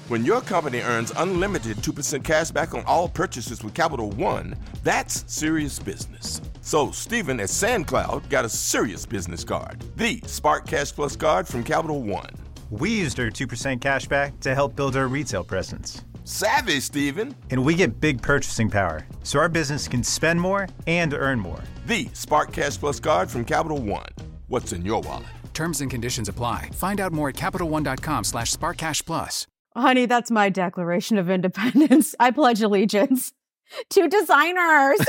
When your company earns unlimited 2% cash back on all purchases with Capital One, that's serious business. So Stephen at SandCloud got a serious business card, the Spark Cash Plus card from Capital One. We used our 2% cash back to help build our retail presence. Savvy, Stephen. And we get big purchasing power, so our business can spend more and earn more. The Spark Cash Plus card from Capital One. What's in your wallet? Terms and conditions apply. Find out more at CapitalOne.com/SparkCashPlus. Honey, that's my Declaration of Independence. I pledge allegiance to designers.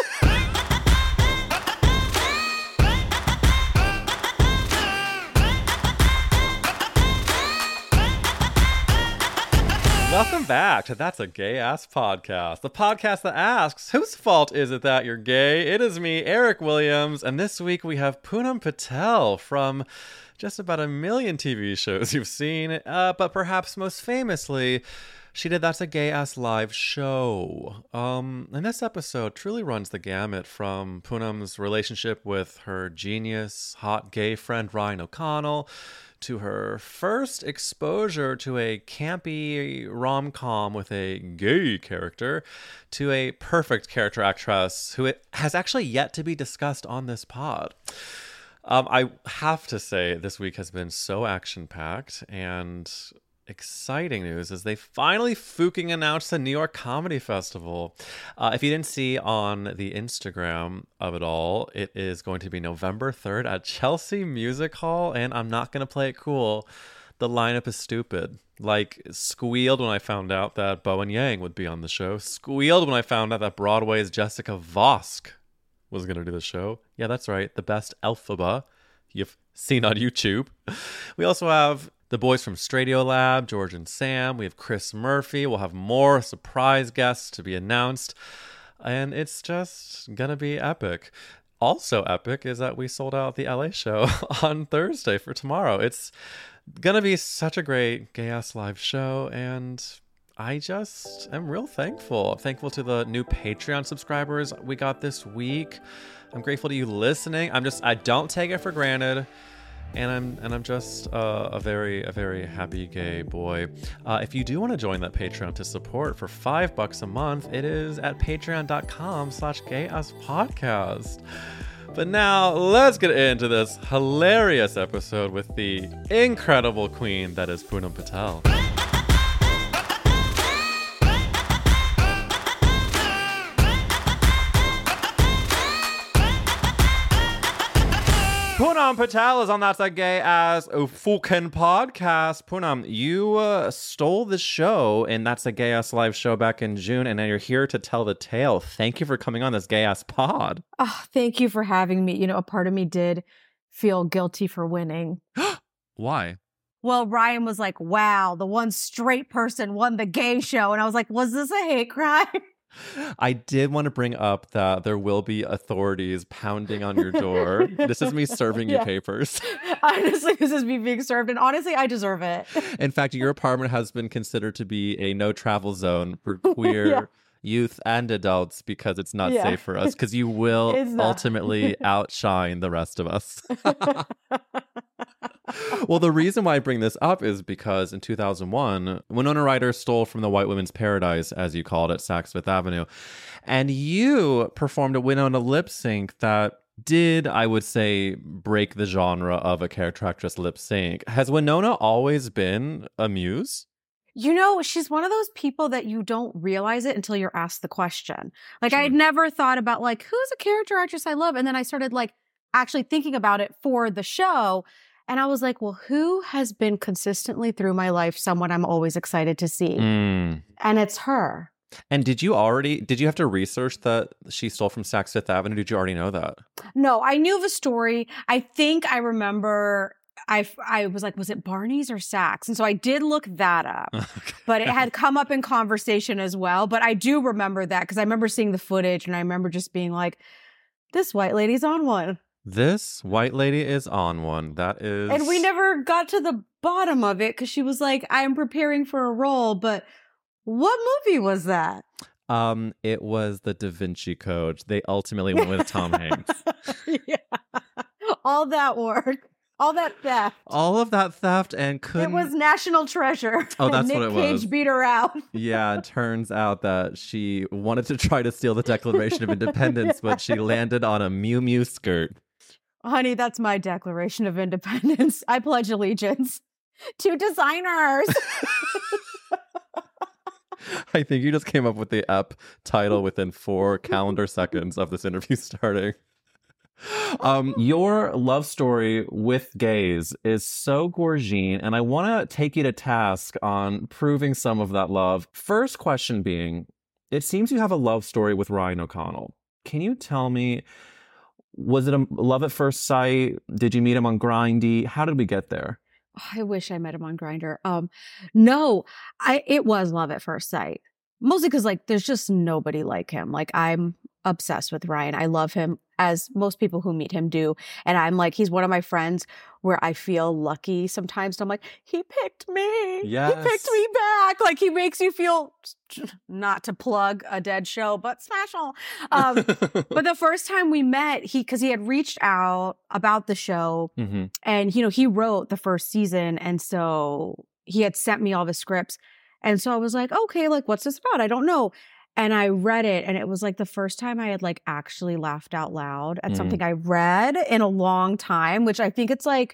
Welcome back to That's a Gay Ass Podcast, the podcast that asks, whose fault is it that you're gay? It is me, Eric Williams, and this week we have Poonam Patel from just about a million TV shows you've seen, but perhaps most famously, she did That's a Gay Ass live show. And this episode truly runs the gamut from Poonam's relationship with her genius, hot gay friend Ryan O'Connell, to her first exposure to a campy rom-com with a gay character, to a perfect character actress who has actually yet to be discussed on this pod. I have to say this week has been so action-packed, and exciting news is they finally fucking announced the New York Comedy Festival. If you didn't see on the Instagram of it all, it is going to be November 3rd at Chelsea Music Hall, and I'm not going to play it cool. The lineup is stupid. Like, squealed when I found out that Bowen Yang would be on the show. Squealed when I found out that Broadway's Jessica Vosk was going to do the show. Yeah, that's right. The best Elphaba you've seen on YouTube. We also have the boys from Stradiolab, George and Sam. We have Chris Murphy. We'll have more surprise guests to be announced. And it's just going to be epic. Also epic is that we sold out the LA show on Thursday for tomorrow. It's going to be such a great gay-ass live show, and I just am real thankful. I'm thankful to the new Patreon subscribers we got this week. I'm grateful to you listening. I don't take it for granted. And I'm just a very happy gay boy. If you do want to join that Patreon to support for $5 a month, it is at patreon.com/gayasspodcast. But now let's get into this hilarious episode with the incredible queen that is Poonam Patel. Poonam Patel is on That's a Gay Ass fucking Podcast. Poonam, you stole the show, and That's a Gay Ass live show back in June, and now you're here to tell the tale. Thank you for coming on this gay ass pod. Oh, thank you for having me. You know, a part of me did feel guilty for winning. Why? Well, Ryan was like, wow, the one straight person won the gay show. And I was like, was this a hate crime? I did want to bring up that there will be authorities pounding on your door. This is me serving you papers. Honestly, this is me being served. And honestly, I deserve it. In fact, your apartment has been considered to be a no-travel zone for queer youth and adults because it's not safe for us, because you will ultimately outshine the rest of us. Well, the reason why I bring this up is because in 2001, Winona Ryder stole from the white women's paradise, as you called it, Saks Fifth Avenue. And you performed a Winona lip sync that did, I would say, break the genre of a character actress lip sync. Has Winona always been a muse? You know, she's one of those people that you don't realize it until you're asked the question. Like, I had never thought about, like, who's a character actress I love? And then I started, like, actually thinking about it for the show. And I was like, well, who has been consistently through my life someone I'm always excited to see? And it's her. And did you have to research that she stole from Saks Fifth Avenue? Did you already know that? No, I knew the story. I think I remember I was like, was it Barney's or Saks? And so I did look that up, but it had come up in conversation as well. But I do remember that because I remember seeing the footage and I remember just being like, this white lady's on one. This white lady is on one. That is... And we never got to the bottom of it because she was like, I'm preparing for a role, but what movie was that? It was the Da Vinci Code. They ultimately went with Tom Hanks. Yeah. All that work. All that theft. All of that theft and It was national treasure. Oh, that's Nick what it Cage was. beat her out. Yeah, it turns out that she wanted to try to steal the Declaration of Independence, but she landed on a Miu Miu skirt. Honey, that's my Declaration of Independence. I pledge allegiance to designers. I think you just came up with the ep title within 4 calendar seconds of this interview starting. Your love story with gays is so gorgine, and I want to take you to task on proving some of that love. First question being, it seems you have a love story with Ryan O'Connell. Can you tell me, was it a love at first sight? Did you meet him on Grindr? How did we get there? I wish I met him on Grindr. No, it was love at first sight. Mostly because like there's just nobody like him. Like I'm obsessed with Ryan. I love him, as most people who meet him do. And I'm like, he's one of my friends where I feel lucky sometimes. I'm like, he picked me. Yes. He picked me back. Like he makes you feel, not to plug a dead show, but special. But the first time we met, because he had reached out about the show, Mm-hmm. and he wrote the first season, and so he had sent me all the scripts. And so I was like, okay, like, what's this about? I don't know. And I read it, and it was like the first time I had like actually laughed out loud at something I read in a long time, which I think it's like,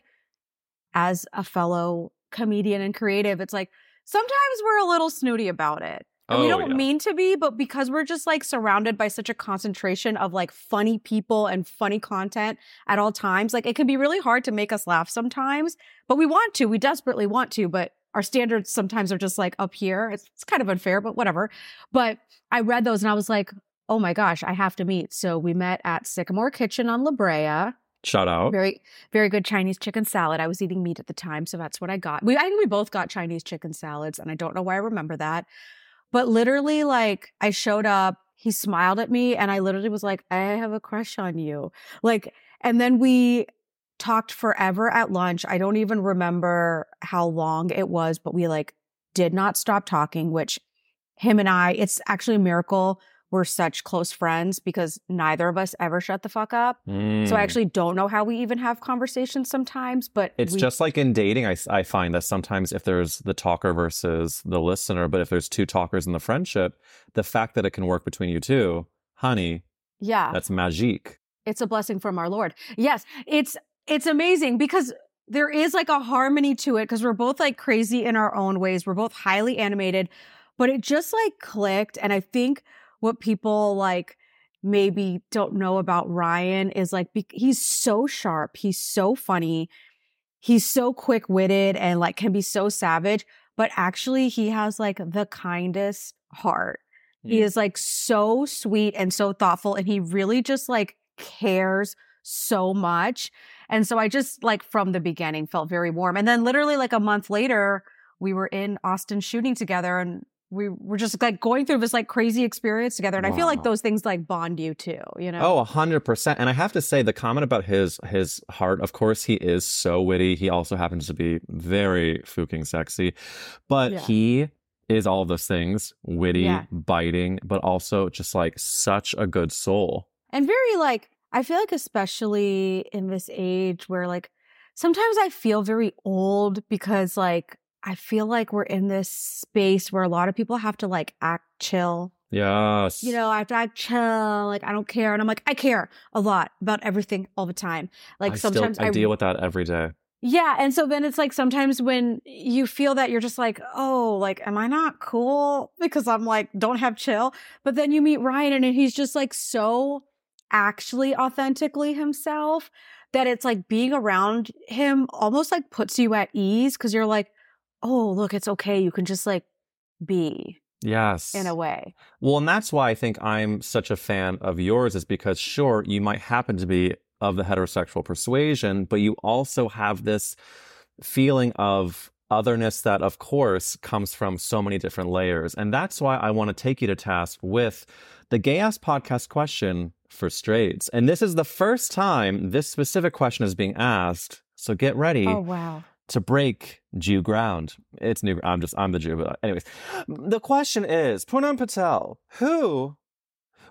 as a fellow comedian and creative, it's like sometimes we're a little snooty about it. And we don't mean to be, but because we're just like surrounded by such a concentration of like funny people and funny content at all times, like it can be really hard to make us laugh sometimes, but we desperately want to, but our standards sometimes are just like up here. It's kind of unfair, but whatever. But I read those and I was like, oh my gosh, I have to meet. So we met at Sycamore Kitchen on La Brea. Shout out. Very, very good Chinese chicken salad. I was eating meat at the time, so that's what I got. I think we both got Chinese chicken salads, and I don't know why I remember that. But literally, like, I showed up, he smiled at me, and I literally was like, I have a crush on you. Like, and then we talked forever at lunch. I don't even remember how long it was, but we like did not stop talking, which him and I, it's actually a miracle we're such close friends because neither of us ever shut the fuck up. So I actually don't know how we even have conversations sometimes, but it's just like in dating. I find that sometimes if there's the talker versus the listener, but if there's two talkers in the friendship, the fact that it can work between you two, honey, yeah, that's magique. It's a blessing from our Lord. Yes, it's amazing because there is like a harmony to it because we're both like crazy in our own ways. We're both highly animated, but it just like clicked. And I think what people like maybe don't know about Ryan is like, he's so sharp. He's so funny. He's so quick-witted and like can be so savage, but actually he has like the kindest heart. He is like so sweet and so thoughtful. And he really just like cares so much. And so I just like from the beginning felt very warm. And then literally like a month later, we were in Austin shooting together and we were just like going through this like crazy experience together. And I feel like those things like bond you too, you know? Oh, 100%. And I have to say the comment about his heart, of course, he is so witty. He also happens to be very fucking sexy, but he is all of those things, witty, biting, but also just like such a good soul. And very like, I feel like especially in this age where like, sometimes I feel very old because like, I feel like we're in this space where a lot of people have to like act chill. Yes. You know, I have to act chill. Like, I don't care. And I'm like, I care a lot about everything all the time. Like sometimes I deal with that every day. Yeah. And so then it's like sometimes when you feel that you're just like, oh, like, am I not cool? Because I'm like, don't have chill. But then you meet Ryan and he's just like so actually authentically himself that it's like being around him almost like puts you at ease because you're like, oh, look, it's okay. You can just like be. Yes. In a way. Well, and that's why I think I'm such a fan of yours is because sure, you might happen to be of the heterosexual persuasion, but you also have this feeling of otherness that of course comes from so many different layers. And that's why I want to take you to task with the Gay Ass Podcast question for straights. And this is the first time this specific question is being asked. So get ready. Oh, wow. To break Jew ground. It's new. I'm the Jew. But anyways, the question is, Poonam Patel, who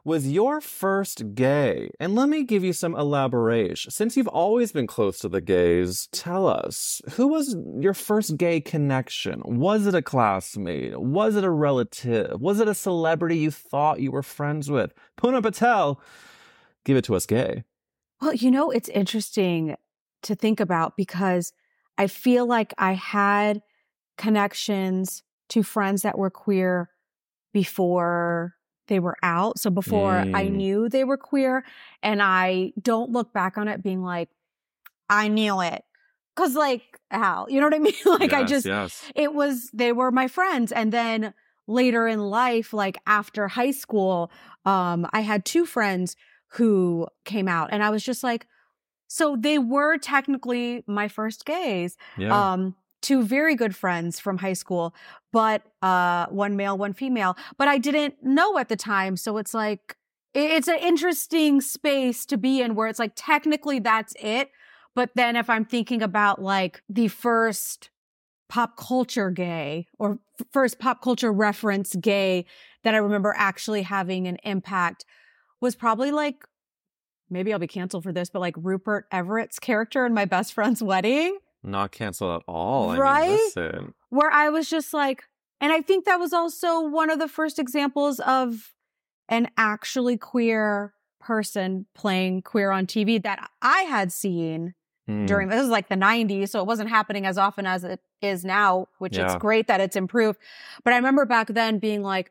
was your first gay? And let me give you some elaboration. Since you've always been close to the gays, tell us, who was your first gay connection? Was it a classmate? Was it a relative? Was it a celebrity you thought you were friends with? Poonam Patel, give it to us gay. Well, it's interesting to think about because I feel like I had connections to friends that were queer before they were out. So before I knew they were queer, and I don't look back on it being like, I knew it. Cause like, how? You know what I mean? Like they were my friends. And then later in life, like after high school, I had two friends who came out, and I was just like, so they were technically my first gays. Yeah. Two very good friends from high school, but one male, one female. But I didn't know at the time. So it's like, it's an interesting space to be in where it's like, technically that's it. But then if I'm thinking about like the first pop culture gay or first pop culture reference gay that I remember actually having an impact was probably like, maybe I'll be canceled for this, but like Rupert Everett's character in My Best Friend's Wedding. Not canceled at all. Right? I mean, listen. Where I was just like, and I think that was also one of the first examples of an actually queer person playing queer on TV that I had seen during, this was like the 90s, so it wasn't happening as often as it is now, which it's great that it's improved. But I remember back then being like,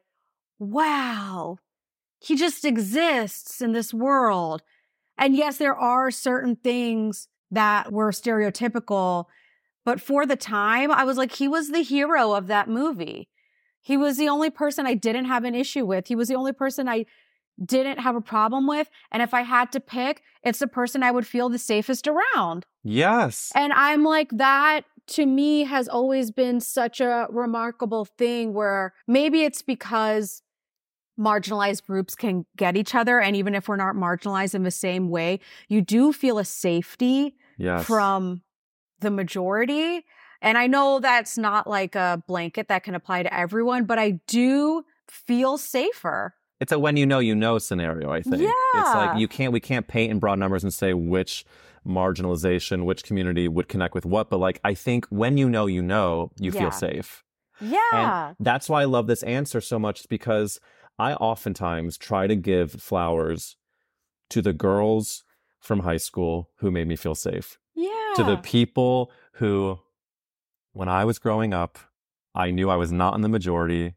wow, he just exists in this world. And yes, there are certain things that were stereotypical, but for the time, I was like, he was the hero of that movie. He was the only person I didn't have an issue with. He was the only person I didn't have a problem with. And if I had to pick, it's the person I would feel the safest around. Yes. And I'm like, that to me has always been such a remarkable thing where maybe it's because marginalized groups can get each other. And even if we're not marginalized in the same way, you do feel a safety from the majority. And I know that's not like a blanket that can apply to everyone, but I do feel safer. It's a when you know scenario, I think. Yeah. It's like we can't paint in broad numbers and say which marginalization, which community would connect with what. But like, I think when you feel safe. Yeah. And that's why I love this answer so much, because I oftentimes try to give flowers to the girls from high school who made me feel safe. Yeah. To the people who, when I was growing up, I knew I was not in the majority,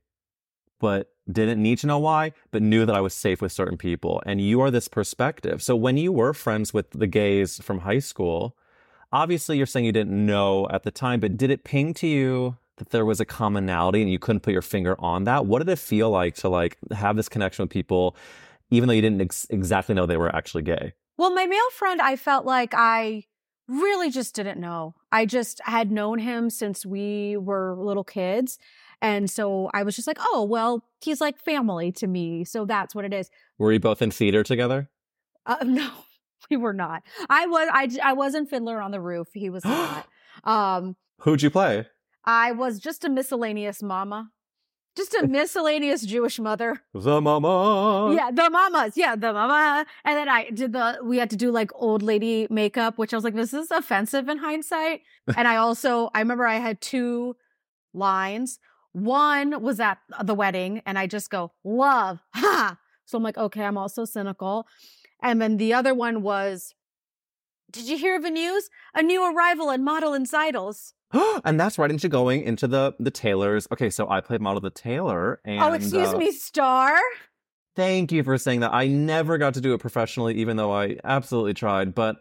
but didn't need to know why, but knew that I was safe with certain people. And you are this perspective. So when you were friends with the gays from high school, obviously you're saying you didn't know at the time, but did it ping to you that there was a commonality and you couldn't put your finger on that? What did it feel like to like have this connection with people, even though you didn't exactly know they were actually gay? Well, my male friend, I felt like I really just didn't know. I just had known him since we were little kids. And so I was just like, oh, well, he's like family to me. So that's what it is. Were you both in theater together? No, we were not. I was in Fiddler on the Roof. He was not. Who'd you play? I was just a miscellaneous mama. Just a miscellaneous Jewish mother. The mama. Yeah, the mamas. Yeah, the mama. And then we had to do like old lady makeup, which I was like, this is offensive in hindsight. And I remember I had two lines. One was at the wedding and I just go, love, ha. So I'm like, okay, I'm also cynical. And then the other one was, did you hear of the news? A new arrival in Model and Zidles. And that's right into going into the tailors. Okay, so I played Model the Tailor. And, oh, excuse me, Star. Thank you for saying that. I never got to do it professionally, even though I absolutely tried. But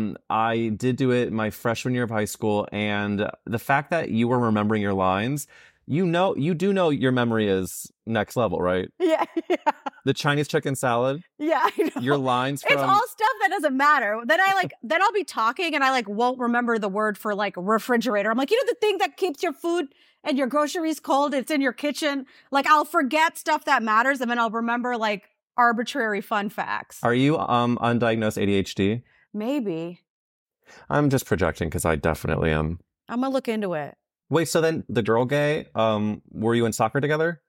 I did do it my freshman year of high school. And the fact that you were remembering your lines, you do know your memory is next level, right? Yeah. The Chinese chicken salad. Yeah, I know. Your lines from... It's all stuff that doesn't matter. Then I'll be talking and I won't remember the word for refrigerator. I'm like, the thing that keeps your food and your groceries cold, it's in your kitchen. I'll forget stuff that matters and then I'll remember arbitrary fun facts. Are you undiagnosed ADHD? Maybe. I'm just projecting because I definitely am. I'm gonna look into it. Wait, so then the girl gay, were you in soccer together?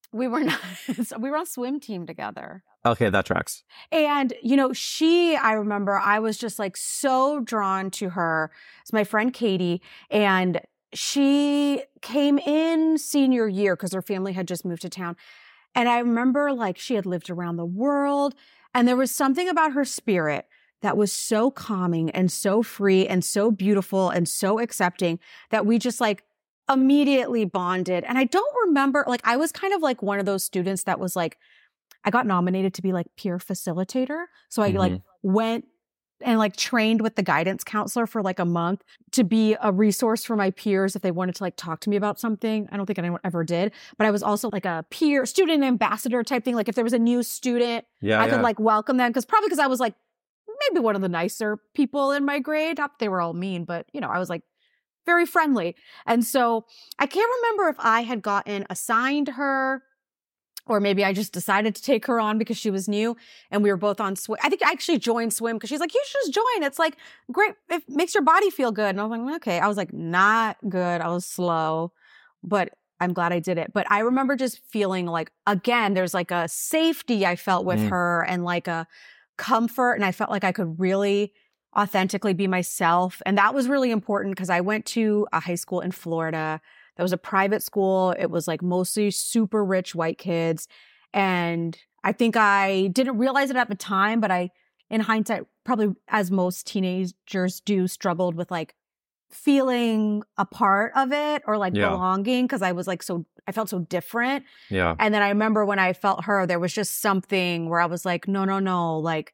We were not, we were on swim team together. Okay, that tracks. And, I remember I was just like so drawn to her. It's my friend Katie. And she came in senior year because her family had just moved to town. And I remember like she had lived around the world. And there was something about her spirit that was so calming and so free and so beautiful and so accepting that we just like immediately bonded. And I don't remember, like, I was kind of like one of those students that was like, I got nominated to be like peer facilitator. So I like went and like trained with the guidance counselor for like a month to be a resource for my peers if they wanted to like talk to me about something. I don't think anyone ever did, but I was also like a peer student ambassador type thing. Like if there was a new student, I could like welcome them because I was like maybe one of the nicer people in my grade. Not that they were all mean, but I was like very friendly. And so I can't remember if I had gotten assigned her or maybe I just decided to take her on because she was new and we were both on swim. I think I actually joined swim because she's like, you should just join. It's like great. It makes your body feel good. And I was like, okay. I was like, not good. I was slow, but I'm glad I did it. But I remember just feeling like, again, there's like a safety I felt with her and like a comfort. And I felt like I could really authentically be myself. And that was really important because I went to a high school in Florida. That was a private school. It was like mostly super rich white kids. And I think I didn't realize it at the time, but I, in hindsight, probably as most teenagers do, struggled with like feeling a part of it or like belonging because I was like I felt so different. Yeah. And then I remember when I felt her, there was just something where I was like, no, like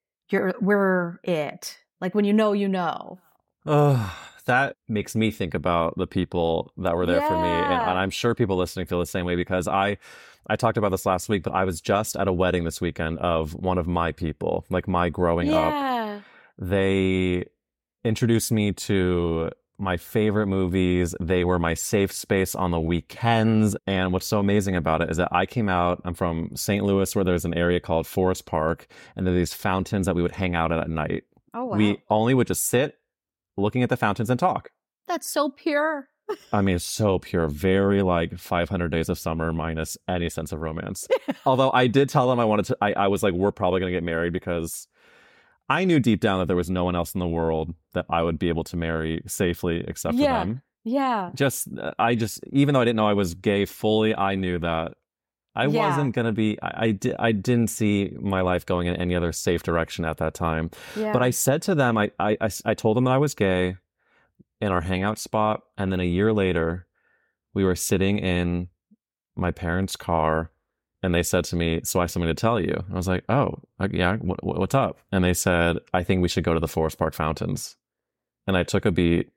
we're it. Like when you know. That makes me think about the people that were there for me. And I'm sure people listening feel the same way because I talked about this last week, but I was just at a wedding this weekend of one of my people, like my growing up. They introduced me to my favorite movies. They were my safe space on the weekends. And what's so amazing about it is that I'm from St. Louis where there's an area called Forest Park. And there are these fountains that we would hang out at night. Oh, wow. We only would just sit looking at the fountains and talk. That's so pure. I mean, it's so pure. Very like 500 Days of Summer minus any sense of romance. Although I did tell them I was like, we're probably going to get married because I knew deep down that there was no one else in the world that I would be able to marry safely except for them. Yeah. Even though I didn't know I was gay fully, I knew that I wasn't going to be, I didn't see my life going in any other safe direction at that time. Yeah. But I said to them, I told them that I was gay in our hangout spot. And then a year later, we were sitting in my parents' car and they said to me, so I have something to tell you. I was like, oh, yeah, what's up? And they said, I think we should go to the Forest Park fountains. And I took a beat.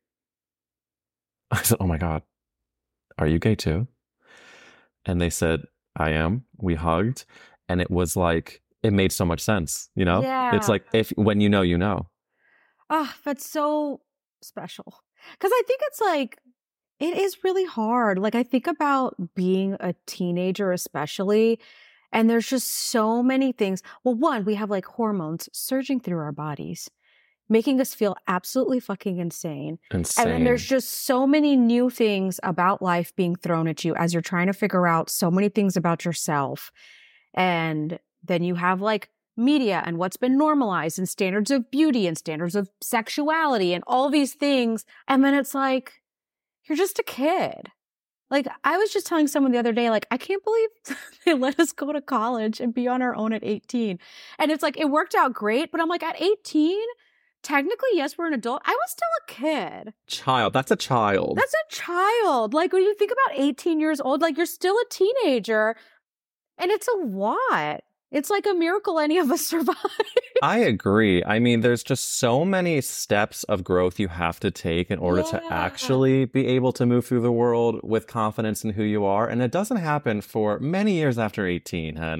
I said, oh my God, are you gay too? And they said, I am. We hugged. And it was like, it made so much sense, Yeah. It's like, when you know, you know. Oh, that's so special. Because I think it's like, it is really hard. Like, I think about being a teenager, especially, and there's just so many things. Well, one, we have like hormones surging through our bodies, making us feel absolutely fucking insane. And then there's just so many new things about life being thrown at you as you're trying to figure out so many things about yourself. And then you have like media and what's been normalized and standards of beauty and standards of sexuality and all these things. And then it's like, you're just a kid. Like, I was just telling someone the other day, like, I can't believe they let us go to college and be on our own at 18. And it's like, it worked out great. But I'm like, at 18, technically, yes, we're an adult. I was still a kid. Child. That's a child. That's a child. Like, when you think about 18 years old, like, you're still a teenager. And it's a lot. It's like a miracle any of us survive. I agree. I mean, there's just so many steps of growth you have to take in order to actually be able to move through the world with confidence in who you are. And it doesn't happen for many years after 18, hun.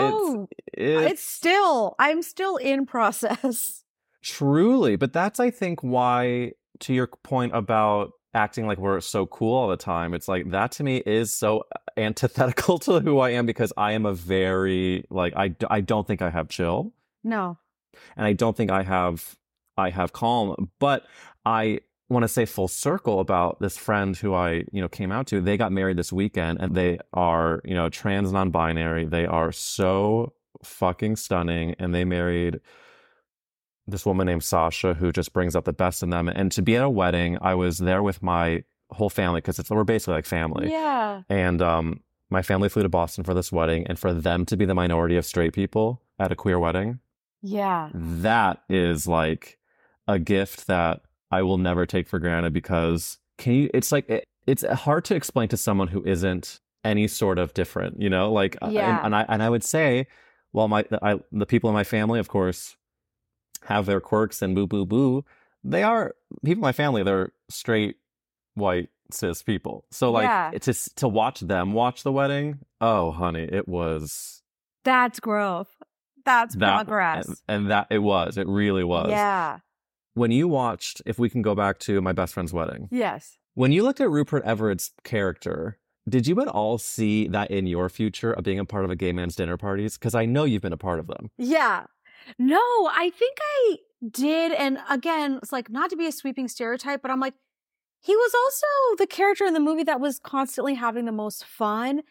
It's still, I'm still in process. Truly. But that's, I think, why, to your point about acting like we're so cool all the time, it's like that to me is so antithetical to who I am because I am a very, like, I don't think I have chill. No. And I don't think I have calm, but I want to say full circle about this friend who I, came out to. They got married this weekend, and they are, trans non-binary. They are so fucking stunning, and they married this woman named Sasha, who just brings out the best in them. And to be at a wedding, I was there with my whole family, because we're basically like family. Yeah. And my family flew to Boston for this wedding, and for them to be the minority of straight people at a queer wedding, Yeah. that is like a gift that I will never take for granted, because it's like, it's hard to explain to someone who isn't any sort of different, like, Yeah. and I would say, well, the people in my family, of course, have their quirks and boo, boo, boo. They are people in my family. They're straight, white, cis people. So like, Yeah. to watch them watch the wedding. Oh, honey, it was That's growth. That's that, progress. and that it really was. Yeah. When you watched, if we can go back to my best friend's wedding, Yes. when you looked at Rupert Everett's character, did you at all see that in your future of being a part of a gay man's dinner parties? Because I know you've been a part of them. Yeah. No, I think I did. And again, it's like, not to be a sweeping stereotype, but I'm like, he was also the character in the movie that was constantly having the most fun.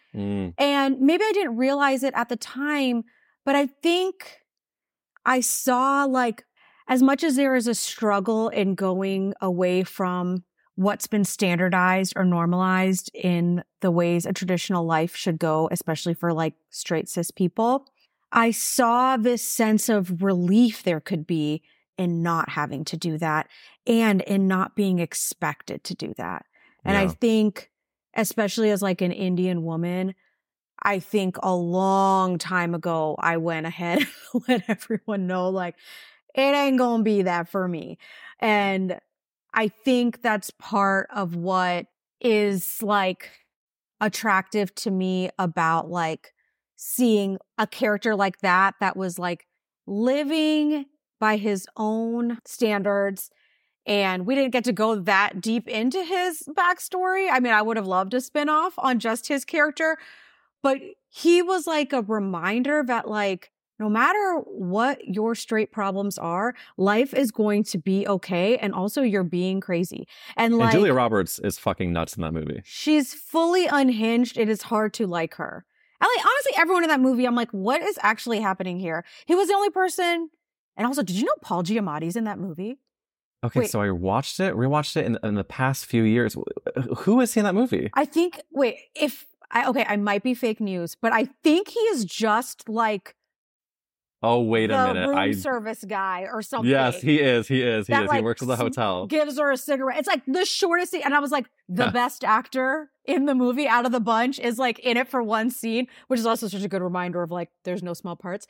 And maybe I didn't realize it at the time, but I think I saw, like, as much as there is a struggle in going away from what's been standardized or normalized in the ways a traditional life should go, especially for like straight cis people, I saw this sense of relief there could be in not having to do that and in not being expected to do that. And I Yeah. think, especially as like an Indian woman, I think a long time ago, I went ahead and let everyone know, like, it ain't gonna be that for me. And I think that's part of what is like attractive to me about like seeing a character like that was like living by his own standards. And we didn't get to go that deep into his backstory. I mean, I would have loved a spinoff on just his character, but he was like a reminder that like, no matter what your straight problems are, life is going to be okay. And also you're being crazy. And like, And Julia Roberts is fucking nuts in that movie. she's fully unhinged. It is hard to like her. And like, honestly, everyone in that movie, I'm like, what is actually happening here? He was the only person. And also, did you know Paul Giamatti's in that movie? Okay, Wait. so I rewatched it in the past few years. Who is he in that movie? I think, I might be fake news, but I think he is just like Oh, wait a the minute. room service guy or something. Yes, he is. He is. He That, is. He like, works at the hotel. Gives her a cigarette. It's like the shortest scene. And I was like, the best actor in the movie out of the bunch is like in it for one scene, which is also such a good reminder of like, there's no small parts.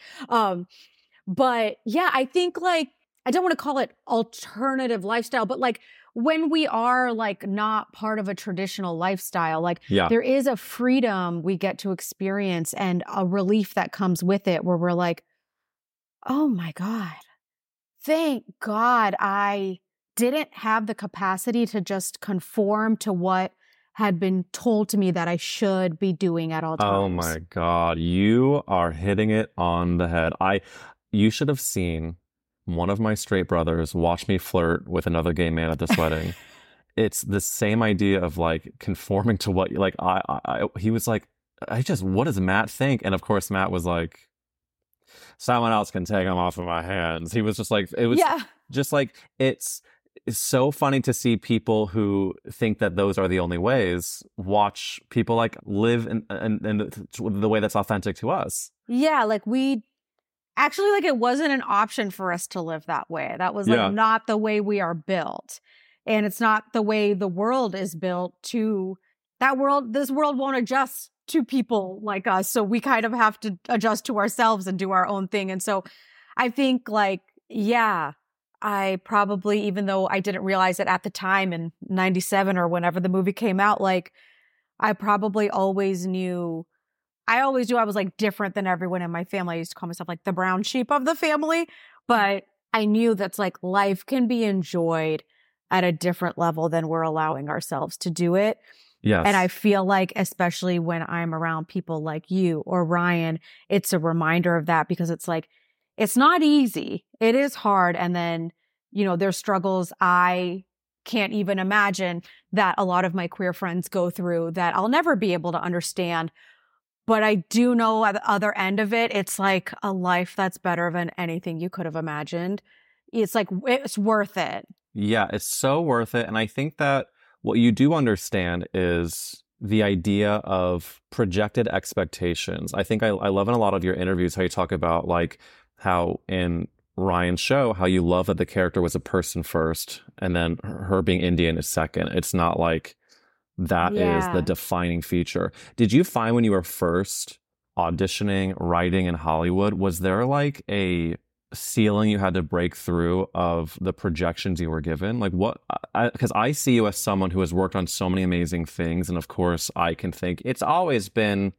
But yeah, I think like, I don't want to call it alternative lifestyle, but like when we are like not part of a traditional lifestyle, like Yeah. there is a freedom we get to experience and a relief that comes with it where we're like, oh my God, thank God I didn't have the capacity to just conform to what had been told to me that I should be doing at all times. Oh my God. You are hitting it on the head. You should have seen one of my straight brothers watch me flirt with another gay man at this wedding. It's the same idea of like conforming to what, like, he was like, what does Matt think? And of course, Matt was like, someone else can take them off of my hands. He was just like, it was just like, it's so funny to see people who think that those are the only ways watch people like live in the way that's authentic to us. Yeah, like we actually, like, it wasn't an option for us to live that way. That was like not the way we are built. And it's not the way the world is built to that world. This world won't adjust to people like us. So we kind of have to adjust to ourselves and do our own thing. And so I think like, yeah, I probably, even though I didn't realize it at the time in 97 or whenever the movie came out, like I probably always knew, I always knew I was like different than everyone in my family. I used to call myself like the brown sheep of the family, but I knew that's like life can be enjoyed at a different level than we're allowing ourselves to do it. Yes. And I feel like, especially when I'm around people like you or Ryan, it's a reminder of that because it's like, it's not easy. It is hard. And then, you know, there's struggles I can't even imagine that a lot of my queer friends go through that I'll never be able to understand. But I do know at the other end of it, it's like a life that's better than anything you could have imagined. It's like, it's worth it. Yeah, it's so worth it. And I think that what you do understand is the idea of projected expectations. I think I love in a lot of your interviews how you talk about like how in Ryan's show, how you love that the character was a person first and then her being Indian is second. It's not like that is the defining feature. Did you find when you were first auditioning, writing in Hollywood, was there like a ceiling you had to break through of the projections you were given? Like what, because I see you as someone who has worked on so many amazing things. And of course I can think it's always been,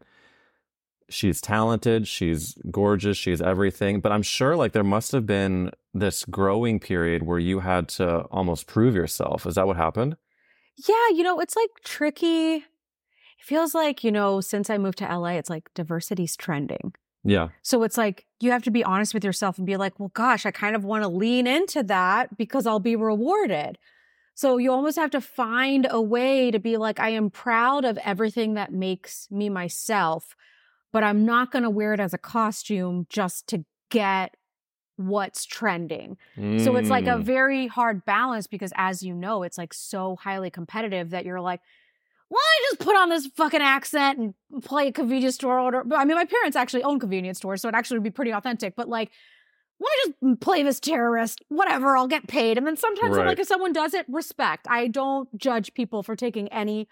she's talented, she's gorgeous, she's everything. But I'm sure like there must have been this growing period where you had to almost prove yourself. Is that what happened? Yeah, it's like tricky. It feels like, since I moved to LA, it's like diversity's trending. Yeah. So it's like you have to be honest with yourself and be like, well, gosh, I kind of want to lean into that because I'll be rewarded. So you almost have to find a way to be like, I am proud of everything that makes me myself, but I'm not going to wear it as a costume just to get what's trending. So it's like a very hard balance because as you know, it's like so highly competitive that you're like, why don't I just put on this fucking accent and play a convenience store order? I mean, my parents actually own convenience stores, so it actually would be pretty authentic. But like, why don't I just play this terrorist? Whatever, I'll get paid. And then sometimes I'm like, if someone does it, respect. I don't judge people for taking any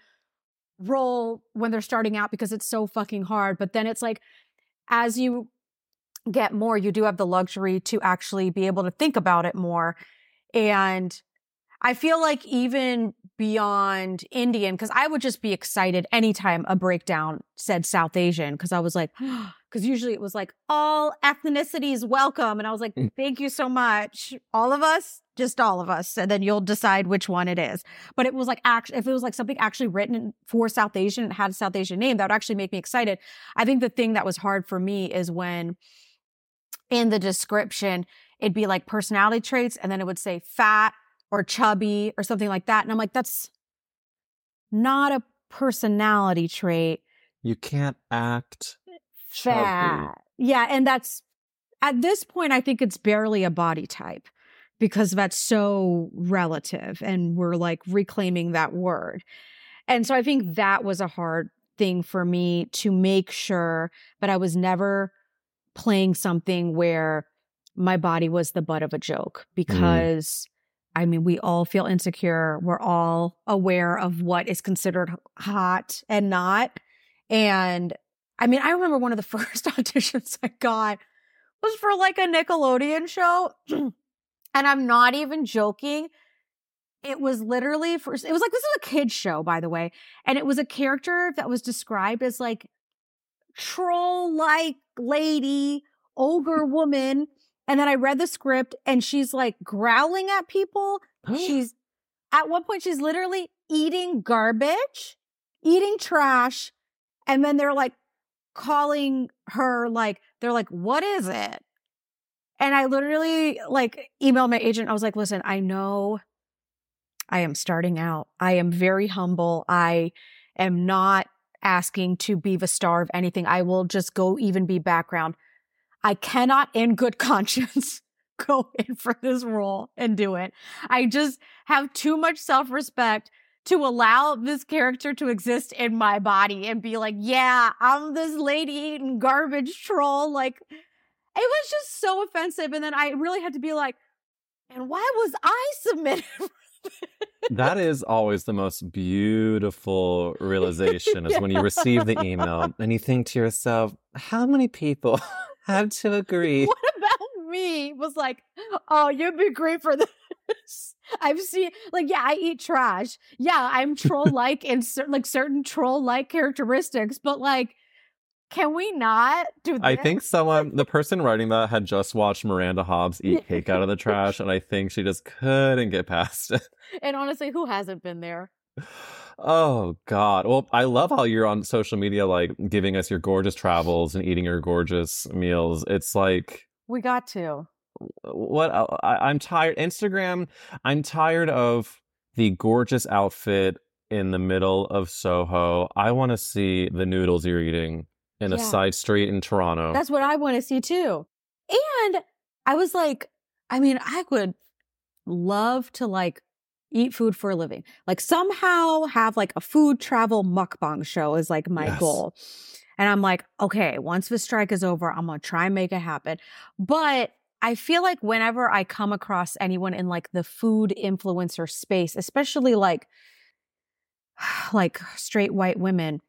role when they're starting out because it's so fucking hard. But then it's like, as you get more, you do have the luxury to actually be able to think about it more. And I feel like even beyond Indian, because I would just be excited anytime a breakdown said South Asian, because I was like, because usually it was like, all ethnicities welcome. And I was like, thank you so much. All of us, just all of us. And then you'll decide which one it is. But it was like, if it was like something actually written for South Asian and had a South Asian name, that would actually make me excited. I think the thing that was hard for me is when in the description, it'd be like personality traits, and then it would say fat or chubby or something like that. And I'm like, that's not a personality trait. You can't act fat. chubby. Yeah. And that's, at this point, I think it's barely a body type because that's so relative and we're like reclaiming that word. And so I think that was a hard thing for me to make sure, but I was never playing something where my body was the butt of a joke because I mean, we all feel insecure. We're all aware of what is considered hot and not. And I mean, I remember one of the first auditions I got was for like a Nickelodeon show. And I'm not even joking. It was literally it was like, this is a kid's show, by the way. And it was a character that was described as like troll-like lady, ogre woman. And then I read the script and she's like growling at people. She's at one point, she's literally eating garbage, eating trash. And then they're like calling her, like, they're like, what is it? And I literally like emailed my agent. I was like, listen, I know I am starting out. I am very humble. I am not asking to be the star of anything. I will just go even be background. I cannot in good conscience go in for this role and do it. I just have too much self-respect to allow this character to exist in my body and be like, yeah, I'm this lady eating garbage troll. Like, it was just so offensive. And then I really had to be like, and why was I submitted? That is always the most beautiful realization is when you receive the email and you think to yourself, how many people had to agree? What about me was like, oh, you'd be great for this. I've seen, like, yeah, I eat trash. Yeah, I'm troll-like in certain troll-like characteristics, but like, can we not do this? I think the person writing that had just watched Miranda Hobbs eat cake out of the trash, and I think she just couldn't get past it. And honestly, who hasn't been there? Oh, God. Well, I love how you're on social media, like, giving us your gorgeous travels and eating your gorgeous meals. It's like... We got to. I'm tired. Instagram, I'm tired of the gorgeous outfit in the middle of Soho. I want to see the noodles you're eating in a side street in Toronto. That's what I want to see too. And I was like, I mean, I would love to like eat food for a living. Like somehow have like a food travel mukbang show is like my goal. And I'm like, okay, once the strike is over, I'm going to try and make it happen. But I feel like whenever I come across anyone in like the food influencer space, especially like straight white women,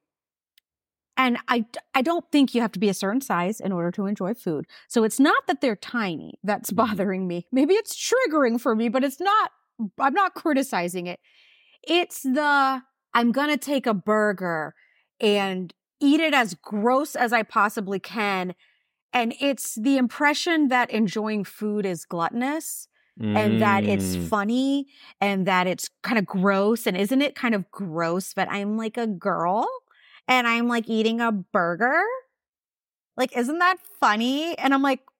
and I don't think you have to be a certain size in order to enjoy food. So it's not that they're tiny that's bothering me. Maybe it's triggering for me, but I'm not criticizing it. It's I'm going to take a burger and eat it as gross as I possibly can. And it's the impression that enjoying food is gluttonous and that it's funny and that it's kind of gross. And isn't it kind of gross that I'm like a girl and I'm like eating a burger? Like, isn't that funny? And I'm like,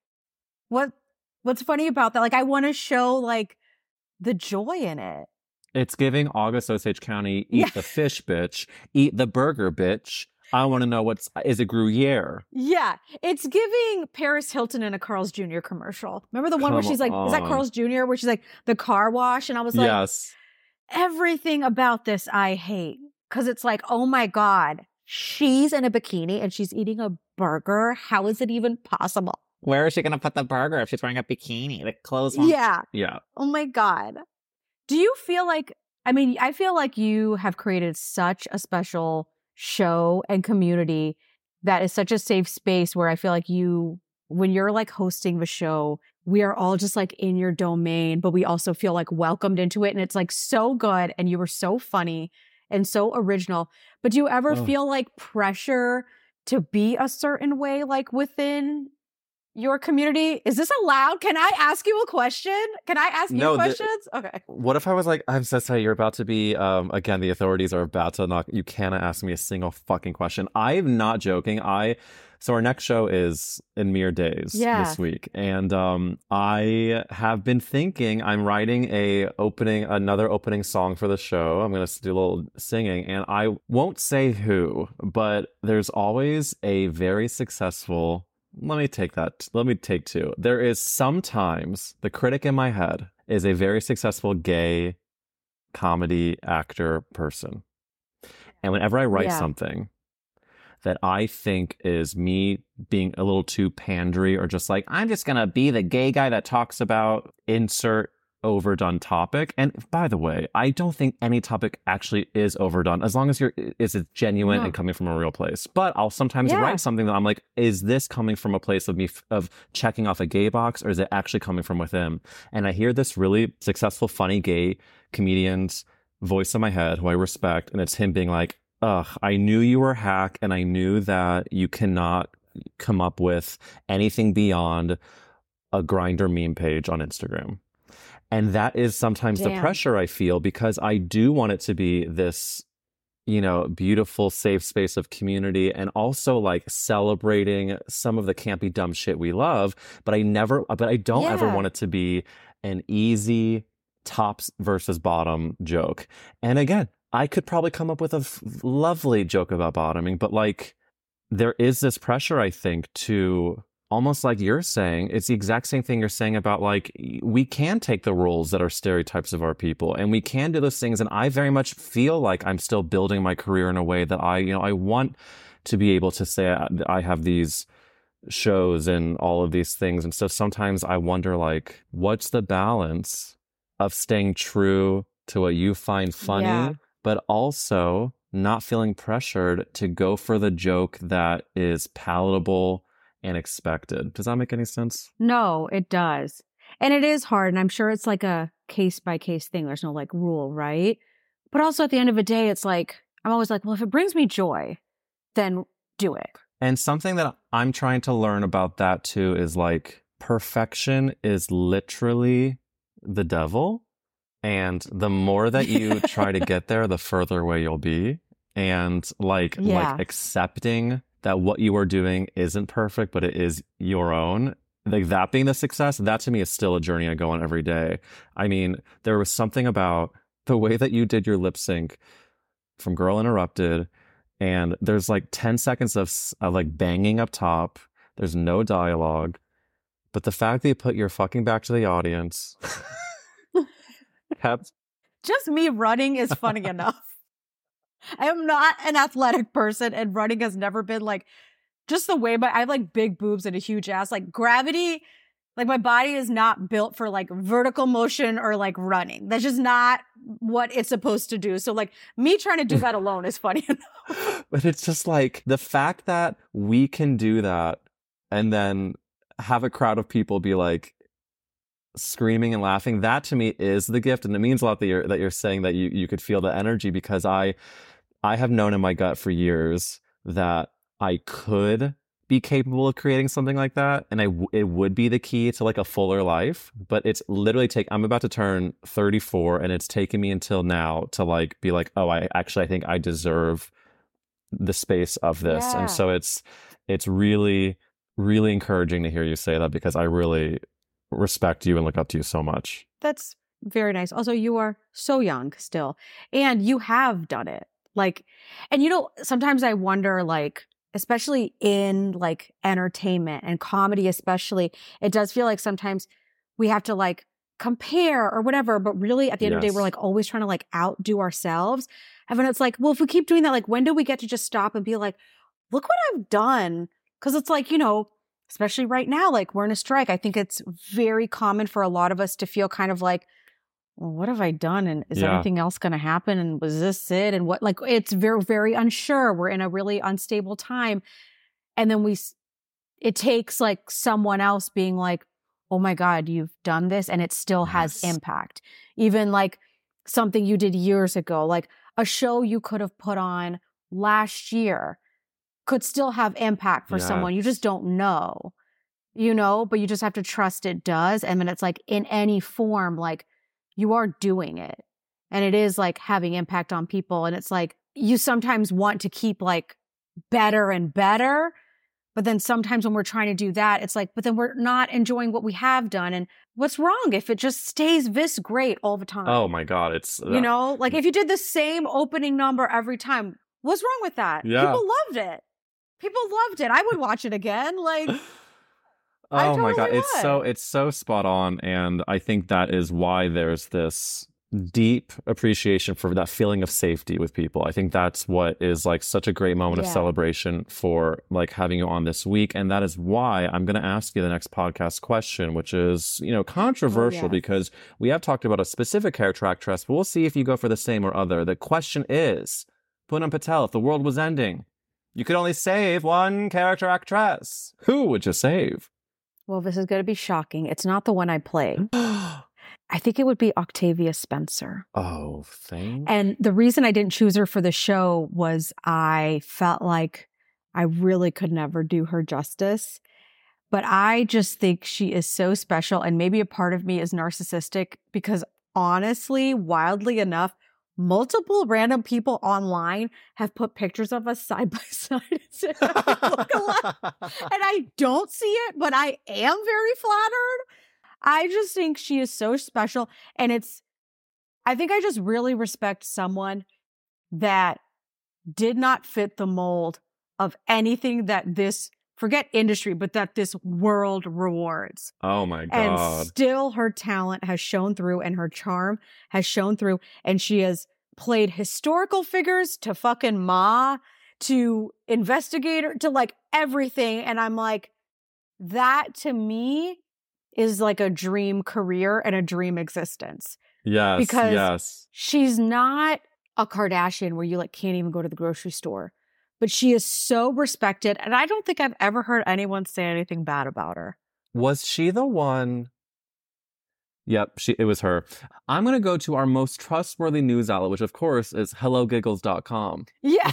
what's funny about that? Like, I want to show like the joy in it. It's giving August Osage County, eat the fish, bitch. Eat the burger, bitch. I want to know is it Gruyere? Yeah. It's giving Paris Hilton in a Carl's Jr. commercial. Remember the one where she's like, is that Carl's Jr.? Where she's like, the car wash? And I was like, yes. Everything about this I hate. Because it's like, oh my God, she's in a bikini and she's eating a burger. How is it even possible? Where is she going to put the burger if she's wearing a bikini? The clothes won't... Yeah. Yeah. Oh my God. Do you feel like, I feel like you have created such a special show and community that is such a safe space where I feel like when you're like hosting the show, we are all just like in your domain, but we also feel like welcomed into it. And it's like so good. And you were so funny and so original. But do you ever feel like pressure to be a certain way, like within your community? Is this allowed? Can I ask you a question? Can I ask you questions? Okay. What if I was like, I'm so sorry, you're about to be, again, the authorities are about to knock, you cannot ask me a single fucking question. I'm not joking. So our next show is in mere days this week. And I have been thinking, I'm writing another opening song for the show. I'm going to do a little singing. And I won't say who, but there's always a very successful... Let me take two. There is sometimes the critic in my head is a very successful gay comedy actor person. And whenever I write something that I think is me being a little too pandery or just like, I'm just going to be the gay guy that talks about insert overdone topic. And by the way, I don't think any topic actually is overdone as long as it's genuine and coming from a real place. But I'll sometimes write something that I'm like, is this coming from a place of me of checking off a gay box, or is it actually coming from within? And I hear this really successful, funny gay comedian's voice in my head who I respect, and it's him being like, ugh, I knew you were a hack, and I knew that you cannot come up with anything beyond a Grindr meme page on Instagram. And that is sometimes the pressure I feel, because I do want it to be this, beautiful, safe space of community and also like celebrating some of the campy, dumb shit we love. But I don't ever want it to be an easy tops versus bottom joke. And again, I could probably come up with a lovely joke about bottoming, but like there is this pressure, I think, to... almost like you're saying, it's the exact same thing you're saying about like, we can take the roles that are stereotypes of our people and we can do those things. And I very much feel like I'm still building my career in a way that I want to be able to say I have these shows and all of these things. And so sometimes I wonder like, what's the balance of staying true to what you find funny, but also not feeling pressured to go for the joke that is palatable and expected. Does that make any sense? No, it does. And it is hard. And I'm sure it's like a case by case thing. There's no like rule, right? But also at the end of the day, it's like, I'm always like, well, if it brings me joy, then do it. And something that I'm trying to learn about that too is like perfection is literally the devil. And the more that you try to get there, the further away you'll be. And like accepting that what you are doing isn't perfect, but it is your own. Like that being the success, that to me is still a journey I go on every day. I mean, there was something about the way that you did your lip sync from Girl Interrupted, and there's like 10 seconds of like banging up top. There's no dialogue. But the fact that you put your fucking back to the audience kept... Just me running is funny enough. I am not an athletic person, and running has never been like just the way, but I have like big boobs and a huge ass. Like gravity, like my body is not built for like vertical motion or like running. That's just not what it's supposed to do. So like me trying to do that alone is funny enough. But it's just like the fact that we can do that and then have a crowd of people be like screaming and laughing, that to me is the gift. And it means a lot that you're saying that you could feel the energy, because I have known in my gut for years that I could be capable of creating something like that, and it would be the key to like a fuller life. But it's literally I'm about to turn 34, and it's taken me until now to like be like, oh, I think I deserve the space of this. Yeah. And so it's really, really encouraging to hear you say that, because I really respect you and look up to you so much. That's very nice. Also, you are so young still, and you have done it. Like, and sometimes I wonder, like, especially in like entertainment and comedy, especially, it does feel like sometimes we have to like compare or whatever, but really at the end of the day, we're like always trying to like outdo ourselves. And then it's like, well, if we keep doing that, like, when do we get to just stop and be like, look what I've done? Because it's like, especially right now, like we're in a strike. I think it's very common for a lot of us to feel kind of like, well, what have I done? And is anything else going to happen? And was this it? And what, like, it's very, very unsure. We're in a really unstable time. And then it takes like someone else being like, oh my God, you've done this. And it still has impact. Even like something you did years ago, like a show you could have put on last year could still have impact for someone. You just don't know, but you just have to trust it does. And then it's like in any form, like, you are doing it, and it is like having impact on people. And it's like, you sometimes want to keep like better and better, but then sometimes when we're trying to do that, it's like, but then we're not enjoying what we have done. And what's wrong if it just stays this great all the time? Oh my God. It's, like if you did the same opening number every time, what's wrong with that? Yeah. People loved it. I would watch it again. Like, oh my God. It's so spot on. And I think that is why there's this deep appreciation for that feeling of safety with people. I think that's what is like such a great moment of celebration for like having you on this week. And that is why I'm going to ask you the next podcast question, which is, controversial because we have talked about a specific character actress, but we'll see if you go for the same or other. The question is, Poonam Patel, if the world was ending, you could only save one character actress. Who would you save? Well, this is going to be shocking. It's not the one I play. I think it would be Octavia Spencer. Oh, thanks. And the reason I didn't choose her for the show was I felt like I really could never do her justice. But I just think she is so special. And maybe a part of me is narcissistic because honestly, wildly enough, multiple random people online have put pictures of us side by side and said we look alike. And I don't see it, but I am very flattered. I just think she is so special. And I think I just really respect someone that did not fit the mold of anything that forget industry, but that this world rewards. Oh my God. And still her talent has shown through and her charm has shown through. And she has played historical figures to fucking Ma, to investigator, to like everything. And I'm like, that to me is like a dream career and a dream existence. Yes. Because she's not a Kardashian where you like can't even go to the grocery store. But she is so respected, and I don't think I've ever heard anyone say anything bad about her. Was she the one? Yep, it was her. I'm going to go to our most trustworthy news outlet, which of course is hellogiggles.com. Yeah.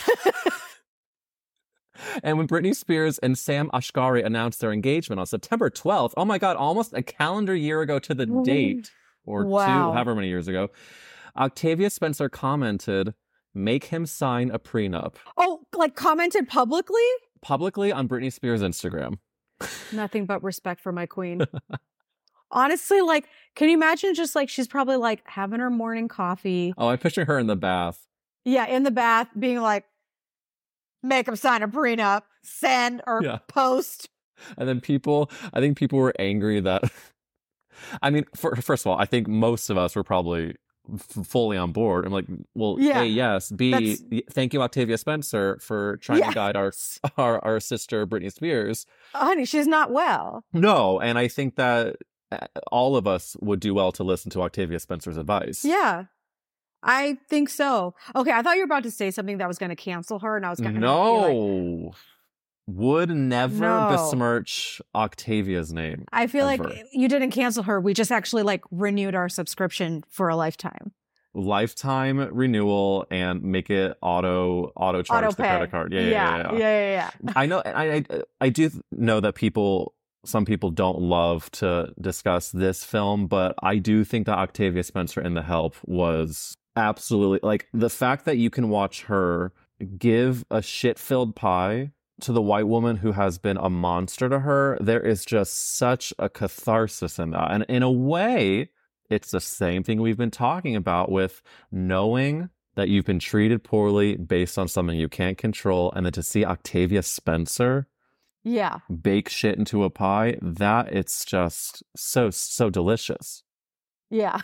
And when Britney Spears and Sam Asghari announced their engagement on September 12th, oh my God, almost a calendar year ago to the date, or however many years ago, Octavia Spencer commented, "Make him sign a prenup." Oh, like commented publicly? Publicly on Britney Spears' Instagram. Nothing but respect for my queen. Honestly, like, can you imagine just like she's probably like having her morning coffee. Oh, I picture her in the bath. Yeah, in the bath, being like, make him sign a prenup, send or post. And then I think people were angry that, I mean, first of all, I think most of us were probably fully on board. I'm like, well, A, yes. B, thank you, Octavia Spencer, for trying to guide our sister, Britney Spears. Honey, she's not well. No, and I think that all of us would do well to listen to Octavia Spencer's advice. Yeah, I think so. Okay, I thought you were about to say something that was going to cancel her, and I was going to No. Would never besmirch Octavia's name. I feel like you didn't cancel her. We just actually like renewed our subscription for a lifetime. Lifetime renewal and make it auto charge the credit card. Yeah. I know. I do know that some people don't love to discuss this film, but I do think that Octavia Spencer in The Help was absolutely, like, the fact that you can watch her give a shit-filled pie to the white woman who has been a monster to her, there is just such a catharsis in that. And in a way, it's the same thing we've been talking about with knowing that you've been treated poorly based on something you can't control, and then to see Octavia Spencer bake shit into a pie, that it's just so delicious. Yeah.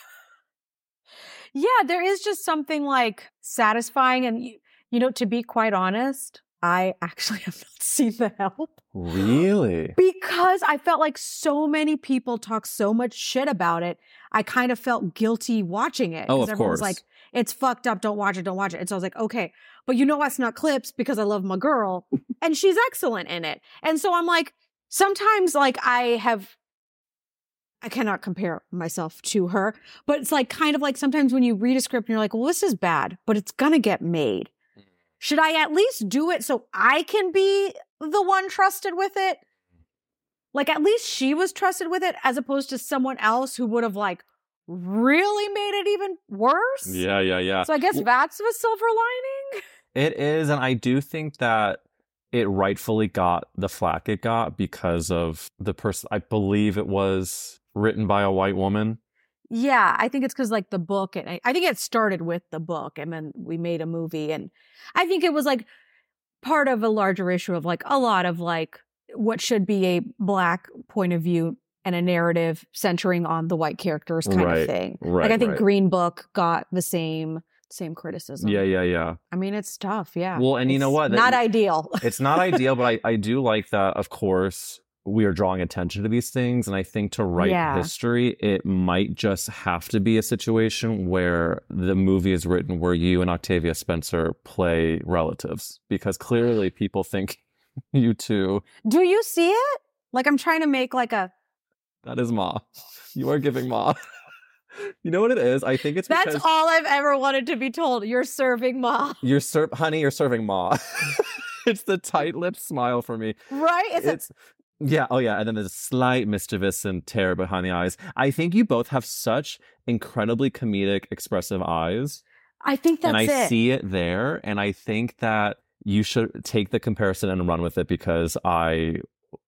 Yeah, there is just something like satisfying. And, you know, to be quite honest, I actually have not seen The Help. Really? Because I felt like so many people talk so much shit about it. I kind of felt guilty watching it. Oh, of everyone's course. Like, it's fucked up. Don't watch it. And so I was like, okay, but you know what's not clips because I love my girl and she's excellent in it. And so I'm like, sometimes like I cannot compare myself to her, but it's like kind of like sometimes when you read a script and you're like, well, this is bad, but it's going to get made. Should I at least do it so I can be the one trusted with it? Like, at least she was trusted with it as opposed to someone else who would have, like, really made it even worse. Yeah. So I guess that's the silver lining. It is, and I do think that it rightfully got the flack it got because of the person. I believe it was written by a white woman. Yeah, I think it's because, like, the book, and I think it started with the book, and then we made a movie, and I think it was, like, part of a larger issue of, like, a lot of, like, what should be a Black point of view and a narrative centering on the white characters kind of thing. Like, I think Green Book got the same criticism. Yeah. I mean, it's tough, yeah. Well, and you know what? Not ideal. It's not ideal, but I do like that, of course, we are drawing attention to these things. And I think to write history, it might just have to be a situation where the movie is written where you and Octavia Spencer play relatives. Because clearly people think you two. Do you see it? Like, I'm trying to make like a... That is Ma. You are giving Ma. You know what it is? I think it's because... That's all I've ever wanted to be told. You're serving Ma. Honey, you're serving Ma. It's the tight-lipped smile for me. Right? Yeah, oh yeah, and then there's a slight mischievous and terror behind the eyes. I think you both have such incredibly comedic, expressive eyes. I think that's it. And I see it there, and I think that you should take the comparison and run with it because I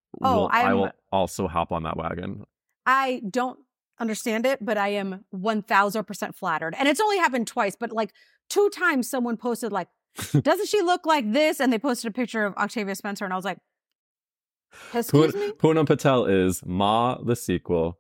will also hop on that wagon. I don't understand it, but I am 1000% flattered. And it's only happened twice, but like 2 times someone posted like, doesn't she look like this? And they posted a picture of Octavia Spencer, and I was like, excuse me? Poonam Patel is Ma the sequel.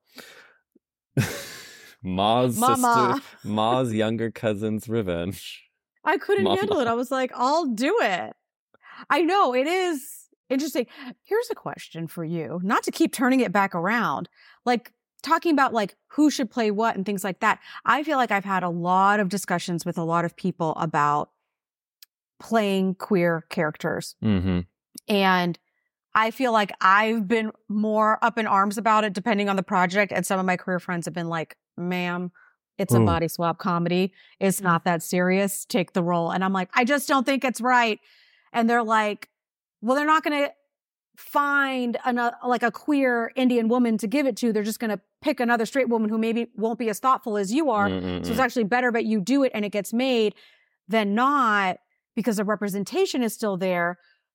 Ma's sister, Ma's younger cousin's revenge. I couldn't handle it. I was like, I'll do it. I know, it is interesting. Here's a question for you. Not to keep turning it back around. Like, talking about like who should play what and things like that. I feel like I've had a lot of discussions with a lot of people about playing queer characters. Mm-hmm. And I feel like I've been more up in arms about it depending on the project. And some of my queer friends have been like, ma'am, it's a body swap comedy. It's not that serious. Take the role. And I'm like, I just don't think it's right. And they're like, well, they're not going to find a queer Indian woman to give it to. They're just going to pick another straight woman who maybe won't be as thoughtful as you are. Mm-mm-mm. So it's actually better that you do it and it gets made than not, because the representation is still there.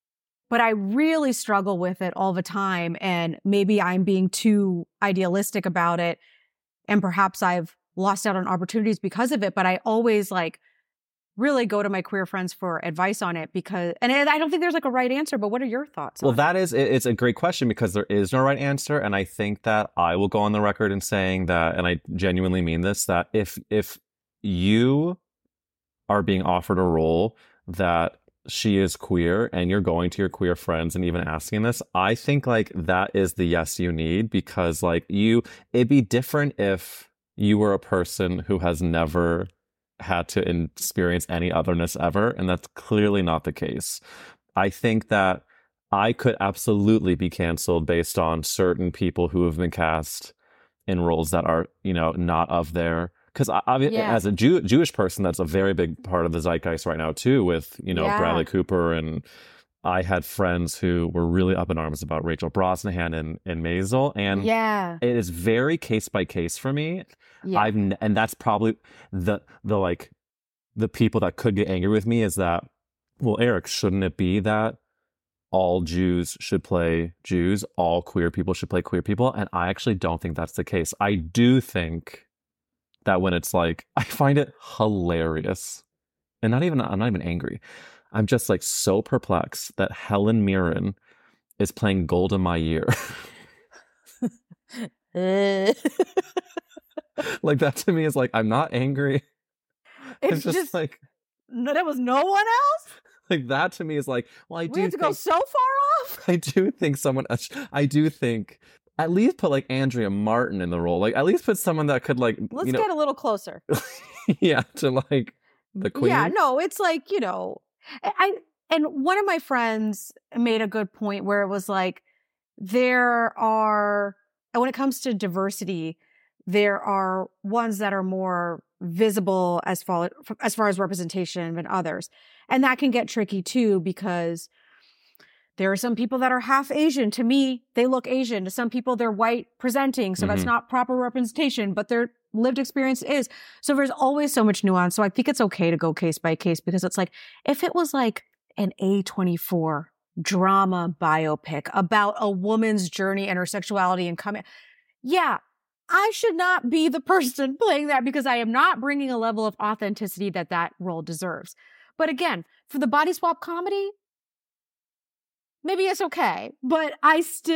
but I really struggle with it all the time. And maybe I'm being too idealistic about it. And perhaps I've lost out on opportunities because of it. But I always like really go to my queer friends for advice on it and I don't think there's like a right answer, but what are your thoughts on it? It's a great question because there is no right answer. And I think that I will go on the record in saying that, and I genuinely mean this, that if you are being offered a role that she is queer and you're going to your queer friends and even asking this, I think like that is the yes you need, because like it'd be different if you were a person who has never had to experience any otherness ever, and that's clearly not the case. I think that I could absolutely be canceled based on certain people who have been cast in roles that are, not of their. Because as a Jewish person, that's a very big part of the zeitgeist right now, too, with, Bradley Cooper. And I had friends who were really up in arms about Rachel Brosnahan and Maisel. And it is very case by case for me. Yeah. And that's probably the people that could get angry with me is that, well, Eric, shouldn't it be that all Jews should play Jews, all queer people should play queer people? And I actually don't think that's the case. I do think that when it's like, I find it hilarious, and I'm not even angry. I'm just like so perplexed that Helen Mirren is playing Golda Meir. Like that to me is like, I'm not angry. It's just like, no, there was no one else. Like that to me is like, well, I do have to go so far off. I do think at least put like Andrea Martin in the role. Like at least put someone that could like, let's get a little closer. Yeah, to like the queen. Yeah, no, it's like, and one of my friends made a good point where it was like, when it comes to diversity, there are ones that are more visible as far as representation than others. And that can get tricky too, because there are some people that are half Asian. To me, they look Asian. To some people, they're white presenting. So that's not proper representation, but their lived experience is. So there's always so much nuance. So I think it's okay to go case by case, because it's like, if it was like an A24 drama biopic about a woman's journey and her sexuality and coming, I should not be the person playing that, because I am not bringing a level of authenticity that role deserves. But again, for the body swap comedy, maybe it's okay. But it's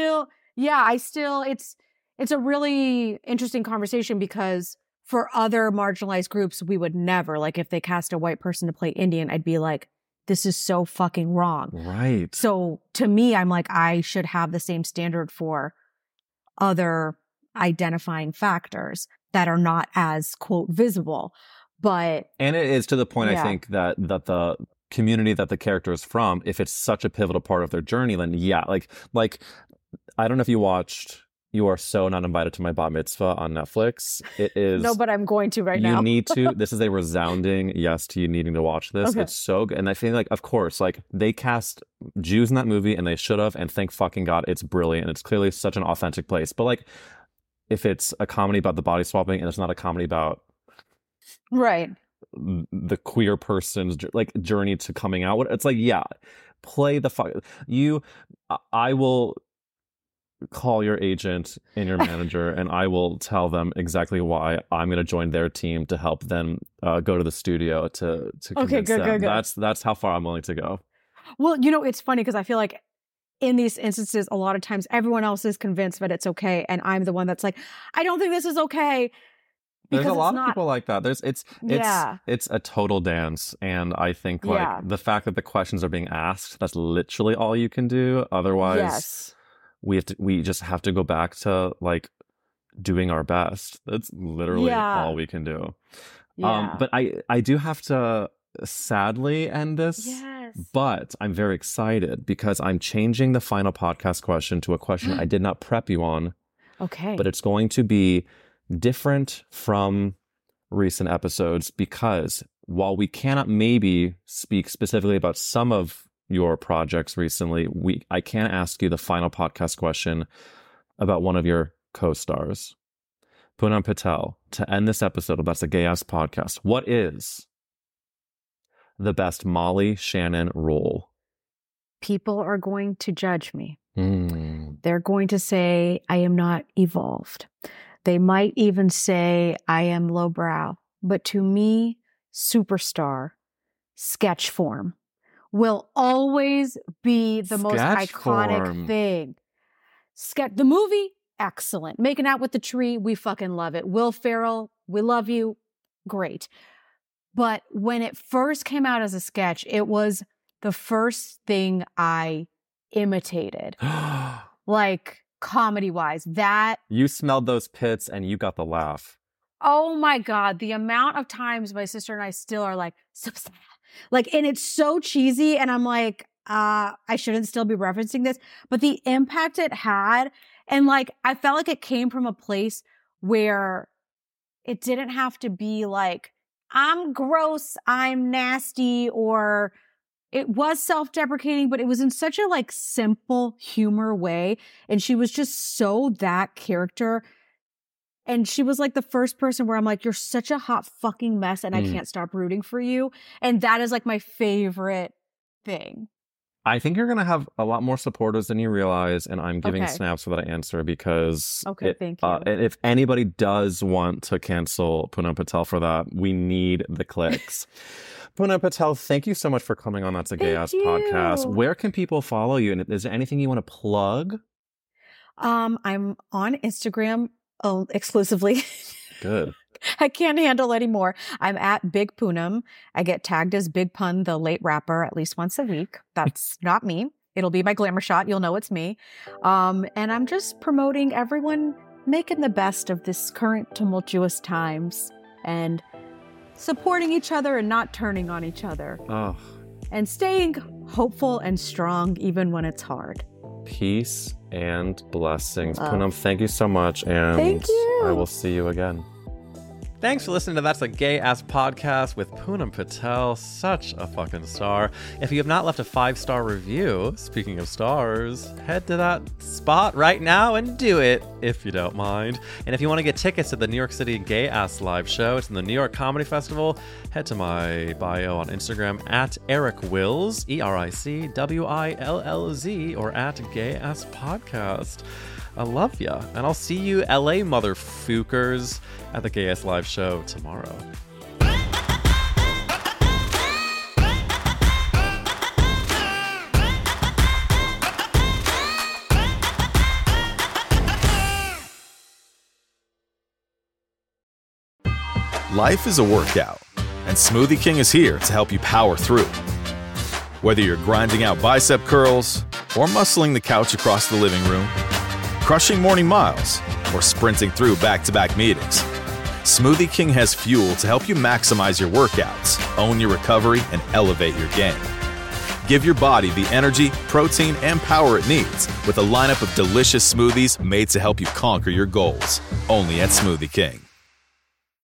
a really interesting conversation, because for other marginalized groups, we would never, like if they cast a white person to play Indian, I'd be like, this is so fucking wrong. Right. So to me, I'm like, I should have the same standard for other identifying factors that are not as, quote, visible. And it is to the point, I think, that the community that the character is from, if it's such a pivotal part of their journey, then like I don't know if you watched You Are So Not Invited to My Bat Mitzvah on Netflix. It is no, but I'm going to now. You need to. This is a resounding yes to you needing to watch this. Okay. It's so good. And I feel like, of course, like they cast Jews in that movie, and they should have, and thank fucking God, it's brilliant. It's clearly such an authentic place. But like, if it's a comedy about the body swapping and it's not a comedy about the queer person's like journey to coming out, it's like, play the fuck I will call your agent and your manager and I will tell them exactly why I'm going to join their team to help them go to the studio to convince them. That's how far I'm willing to go. Well, it's funny because I feel like in these instances, a lot of times everyone else is convinced that it's okay, and I'm the one that's like, I don't think this is okay. There's a lot of people like that. It's a total dance, and I think the fact that the questions are being asked, that's literally all you can do. Otherwise, we just have to go back to like doing our best. That's literally all we can do. But I do have to sadly end this. Yes. But I'm very excited because I'm changing the final podcast question to a question I did not prep you on. Okay. But it's going to be different from recent episodes, because while we cannot maybe speak specifically about some of your projects recently, I can ask you the final podcast question about one of your co-stars, Poonam Patel. To end this episode of That's a Gay Ass Podcast, what is the best Molly Shannon role people are going to judge me. They're going to say I am not evolved. They might even say I am lowbrow. But to me, superstar, sketch form will always be the most iconic thing. The movie, excellent. Making Out with the Tree, we fucking love it. Will Ferrell, we love you. Great. But when it first came out as a sketch, it was the first thing I imitated. Like, comedy-wise. That... You smelled those pits and you got the laugh. Oh my God. The amount of times my sister and I still are like, like, and it's so cheesy. And I'm like, I shouldn't still be referencing this. But the impact it had, and like, I felt like it came from a place where it didn't have to be like, I'm gross, I'm nasty, or it was self-deprecating, but it was in such a like simple humor way. And she was just so that character. And she was like the first person where I'm like, you're such a hot fucking mess and I can't stop rooting for you. And that is like my favorite thing. I think you're going to have a lot more supporters than you realize. And I'm giving snaps for that answer because thank you. If anybody does want to cancel Poonam Patel for that, we need the clicks. Poonam Patel, thank you so much for coming on That's a Gay Ass Podcast. Where can people follow you? And is there anything you want to plug? I'm on Instagram exclusively. Good. I can't handle anymore. I'm at Big Poonam. I get tagged as Big Pun, the late rapper, at least once a week. That's not me. It'll be my glamour shot. You'll know it's me. And I'm just promoting everyone making the best of this current tumultuous times and supporting each other and not turning on each other. Oh. And staying hopeful and strong even when it's hard. Peace and blessings. Poonam, thank you so much. And thank you. I will see you again. Thanks for listening to That's a Gay Ass Podcast with Poonam Patel, such a fucking star. If you have not left a 5-star review, speaking of stars, head to that spot right now and do it, if you don't mind. And if you want to get tickets to the New York City Gay Ass Live Show, it's in the New York Comedy Festival, head to my bio on Instagram at Eric Wills, EricWillz, or at Gay Ass Podcast. I love ya. And I'll see you LA motherfuckers at the Gay Ass Live Show tomorrow. Life is a workout, and Smoothie King is here to help you power through. Whether you're grinding out bicep curls or muscling the couch across the living room, crushing morning miles, or sprinting through back-to-back meetings, Smoothie King has fuel to help you maximize your workouts, own your recovery, and elevate your game. Give your body the energy, protein, and power it needs with a lineup of delicious smoothies made to help you conquer your goals. Only at Smoothie King.